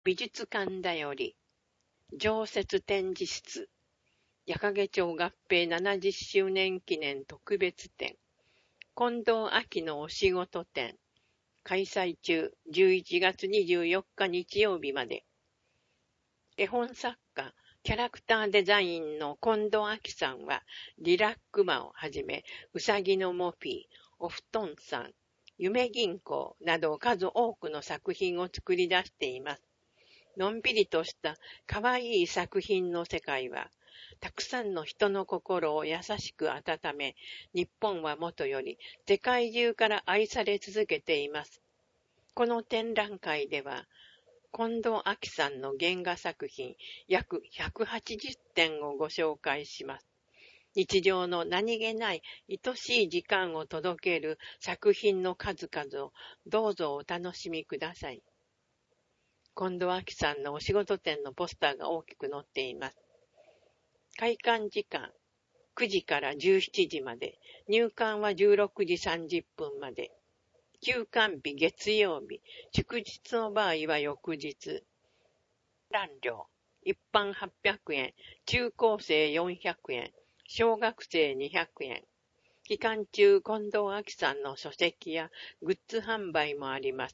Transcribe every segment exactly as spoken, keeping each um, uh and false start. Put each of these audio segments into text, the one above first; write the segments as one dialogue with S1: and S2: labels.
S1: 美術館だより、常設展示室、矢掛町合併ななじゅっしゅうねん記念特別展、近藤秋のお仕事展、開催中、じゅういちがつにじゅうよっか日曜日まで。絵本作家、キャラクターデザインの近藤秋さんは、リラックマをはじめ、うさぎのモフィー、お布団さん、夢銀行など数多くの作品を作り出しています。のんびりとした可愛い作品の世界は、たくさんの人の心を優しく温め、日本はもとより世界中から愛され続けています。この展覧会では、近藤秋さんの原画作品約ひゃくはちじゅってんをご紹介します。日常の何気ない愛しい時間を届ける作品の数々をどうぞお楽しみください。近藤秋さんのお仕事展のポスターが大きく載っています。開館時間くじからじゅうしちじまで、入館はじゅうろくじさんじゅっぷんまで。休館日月曜日、祝日の場合は翌日。覧料、一般はっぴゃくえん、中高生よんひゃくえん、小学生にひゃくえん。期間中、近藤秋さんの書籍やグッズ販売もあります。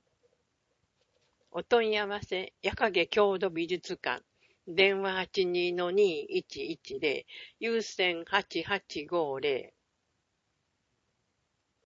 S1: お問い合わせ、矢掛郷土美術館、電話 はちにーのにーいちいちゼロ、有線はちはちごーゼロ、